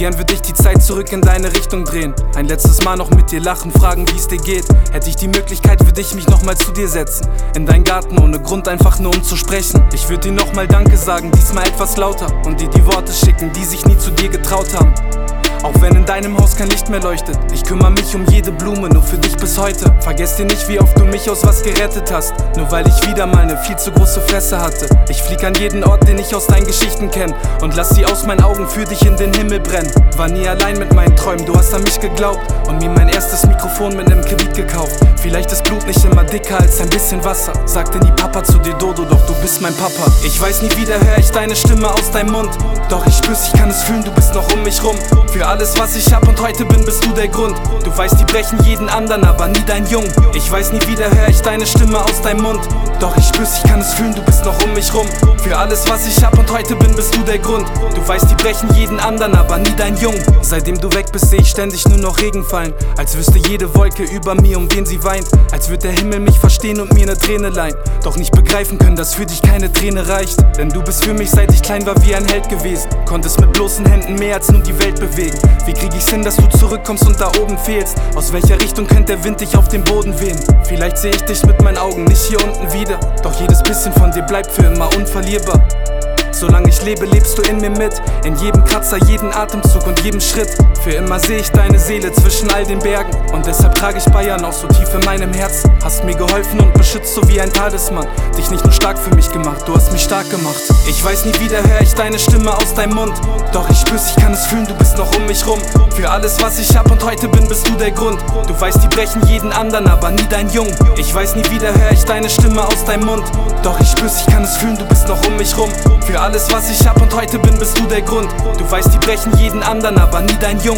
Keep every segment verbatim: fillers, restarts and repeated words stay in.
Gern würde ich die Zeit zurück in deine Richtung drehen. Ein letztes Mal noch mit dir lachen, fragen wie es dir geht. Hätte ich die Möglichkeit, würde ich mich nochmal zu dir setzen. In deinen Garten ohne Grund, einfach nur um zu sprechen. Ich würde dir nochmal Danke sagen, diesmal etwas lauter. Und dir die Worte schicken, die sich nie zu dir getraut haben. Auch wenn in deinem Haus kein Licht mehr leuchtet. Ich kümmere mich um jede Blume, nur für dich bis heute. Vergesst dir nicht, wie oft du mich aus was gerettet hast. Nur weil ich wieder mal ne viel zu große Fresse hatte. Ich flieg an jeden Ort, den ich aus deinen Geschichten kenn. Und lass sie aus meinen Augen für dich in den Himmel brennen. War nie allein mit meinen Träumen, du hast an mich geglaubt. Und mir mein erstes Mikrofon mit nem Kredit gekauft. Vielleicht ist Blut nicht immer dicker als ein bisschen Wasser. Sagte nie Papa zu dir, Dodo, doch du bist mein Papa. Ich weiß nie wieder, hör ich deine Stimme aus deinem Mund. Doch ich spür's, ich kann es fühlen, du bist noch um mich rum. Für alles, was ich hab und heute bin, bist du der Grund. Du weißt, die brechen jeden anderen, aber nie dein Jung. Ich weiß nie wieder, hör ich deine Stimme aus deinem Mund. Doch ich spür's, ich kann es fühlen, du bist noch um mich rum. Für alles, was ich hab und heute bin, bist du der Grund. Du weißt, die brechen jeden anderen, aber nie dein Jung. Seitdem du weg bist, seh ich ständig nur noch Regen fallen. Als wüsste jede Wolke über mir, um wen sie weint. Als würde der Himmel mich verstehen und mir ne Träne leihen. Doch nicht begreifen können, dass für dich keine Träne reicht. Denn du bist für mich, seit ich klein war, wie ein Held gewesen. Konntest mit bloßen Händen mehr als nur die Welt bewegen. Wie krieg ich's hin, dass du zurückkommst und da oben fehlst? Aus welcher Richtung könnte der Wind dich auf den Boden wehen? Vielleicht seh ich dich mit meinen Augen nicht hier unten wieder. Doch jedes bisschen von dir bleibt für immer unverlierbar. Solange ich lebe, lebst du in mir mit. In jedem Kratzer, jeden Atemzug und jedem Schritt. Für immer seh ich deine Seele zwischen all den Bergen. Und deshalb trage ich Bayern auch so tief in meinem Herzen. Hast mir geholfen und beschützt, so wie ein Talisman. Dich nicht nur stark für mich gemacht, du hast mich stark gemacht. Ich weiß nie wieder, hör ich deine Stimme aus deinem Mund. Doch ich spür's, ich kann es fühlen, du bist noch um mich rum. Für alles, was ich hab und heute bin, bist du der Grund. Du weißt, die brechen jeden anderen, aber nie dein Jung. Ich weiß nie wieder, hör ich deine Stimme aus deinem Mund. Doch ich spür's, ich kann es fühlen, du bist noch um mich rum. Für alles, was ich hab und heute bin, bist du der Grund. Du weißt, die brechen jeden anderen, aber nie dein Jung.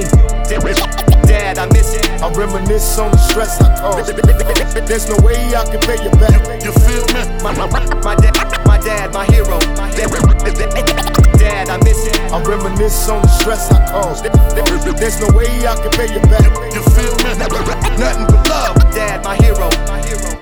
Dad, I miss it. I reminisce on the stress I caused. There's no way I can pay you back. You feel me? My, my, my dad, my dad, my hero. Dad, I miss it. I reminisce on the stress I caused. There's no way I can pay you back. You feel me? Nothing but love. Dad, my hero. My hero.